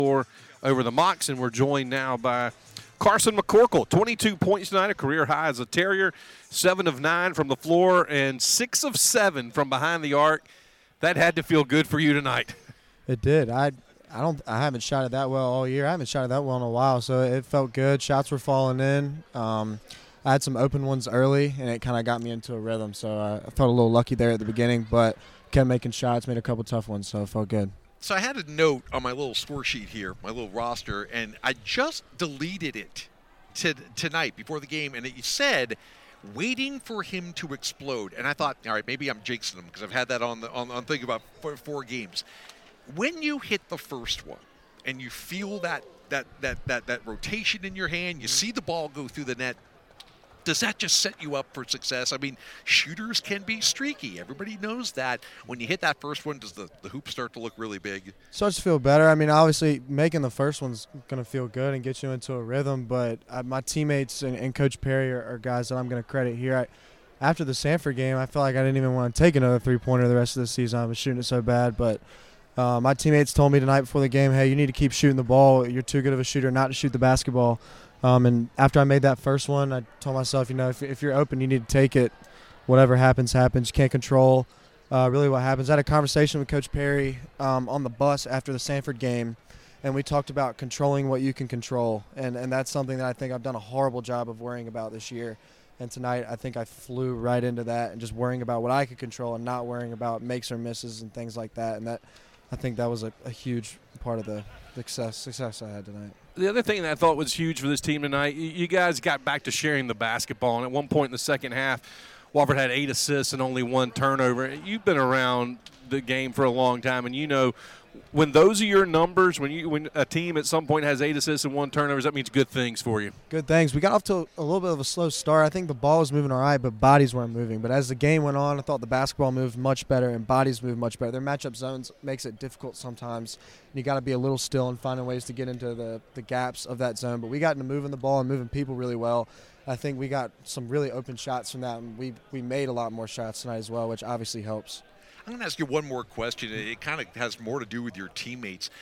over the Mocs, and we're joined now by Carson McCorkle. 22 points tonight, a career high as a Terrier, 7 of 9 from the floor, and 6 of 7 from behind the arc. That had to feel good for you tonight. It did. I haven't shot it that well all year. I haven't shot it that well in a while, so it felt good. Shots were falling in. I had some open ones early, and it kind of got me into a rhythm. So I felt a little lucky there at the beginning, but kept making shots, made a couple tough ones, so it felt good. So I had a note on my little score sheet here, my little roster, and I just deleted it tonight before the game, and it said waiting for him to explode. And I thought, all right, maybe I'm jinxing him because I've had that on thinking about four games. When you hit the first one and you feel that rotation in your hand, you see the ball go through the net, does that just set you up for success? I mean, shooters can be streaky. Everybody knows that. When you hit that first one, does the hoop start to look really big? Starts to feel better. I mean, obviously, making the first one's going to feel good and get you into a rhythm, but my teammates and Coach Perry are guys that I'm going to credit here. After the Sanford game, I felt like I didn't even want to take another three-pointer the rest of the season. I was shooting it so bad, but my teammates told me tonight before the game, hey, you need to keep shooting the ball. You're too good of a shooter not to shoot the basketball. And after I made that first one, I told myself, if you're open, you need to take it. Whatever happens, happens. You can't control really what happens. I had a conversation with Coach Perry on the bus after the Sanford game, and we talked about controlling what you can control. And that's something that I think I've done a horrible job of worrying about this year. And tonight I think I flew right into that and just worrying about what I could control and not worrying about makes or misses and things like that. And I think that was a huge part of the success I had tonight. The other thing that I thought was huge for this team tonight, you guys got back to sharing the basketball. And at one point in the second half, Wofford had 8 assists and only 1 turnover. You've been around the game for a long time, and you know when those are your numbers, when a team at some point has 8 assists and 1 turnover, that means good things for you. Good things. We got off to a little bit of a slow start. I think the ball was moving all right, but bodies weren't moving. But as the game went on, I thought the basketball moved much better and bodies moved much better. Their matchup zones makes it difficult sometimes. And you got to be a little still and finding ways to get into the gaps of that zone. But we got into moving the ball and moving people really well. I think we got some really open shots from that, and we made a lot more shots tonight as well, which obviously helps. I'm going to ask you one more question. It kind of has more to do with your teammates.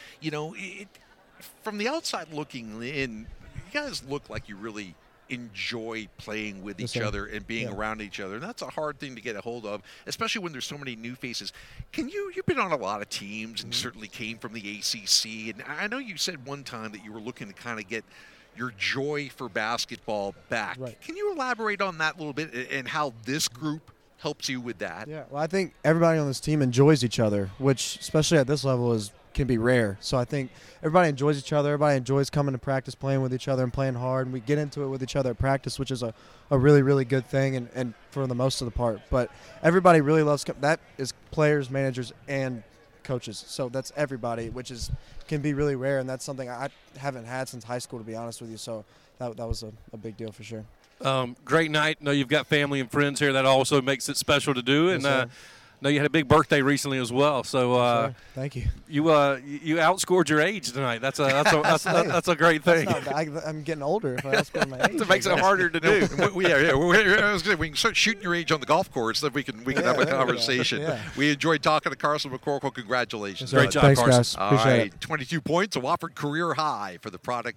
From the outside looking in, you guys look like you really enjoy playing with each other and being around each other. And that's a hard thing to get a hold of, especially when there's so many new faces. You've been on a lot of teams and certainly came from the ACC. And I know you said one time that you were looking to kind of get your joy for basketball back. Right. Can you elaborate on that a little bit and how this group helps you with that? Yeah, well, I think everybody on this team enjoys each other, which, especially at this level, can be rare. So I think everybody enjoys each other. Everybody enjoys coming to practice, playing with each other, and playing hard. And we get into it with each other at practice, which is a really, really good thing, and for the most of the part. But everybody really loves that is players, managers, and coaches. So that's everybody, which can be really rare, and that's something I haven't had since high school, to be honest with you. So that was a big deal for sure. Great night. Know you've got family and friends here. That also makes it special to do. And know you had a big birthday recently as well. So thank you. You outscored your age tonight. That's a great thing. I'm getting older if I outscore my age. It makes it harder to do. We can start shooting your age on the golf course, then we can have a conversation. Yeah. We enjoyed talking to Carson McCorkle. Congratulations. Great job, Thanks, Carson. guys. All Appreciate right, it. 22 points, a Wofford career high for the product